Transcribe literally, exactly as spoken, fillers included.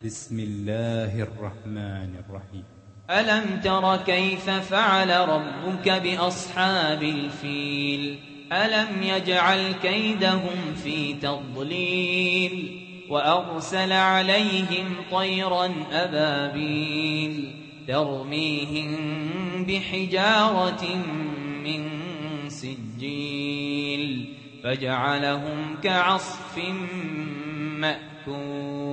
بسم الله الرحمن الرحيم. ألم تر كيف فعل ربك بأصحاب الفيل ألم يجعل كيدهم في تضليل وأرسل عليهم طيرا أبابيل ترميهم بحجارة من سجيل فجعلهم كعصف مأكول.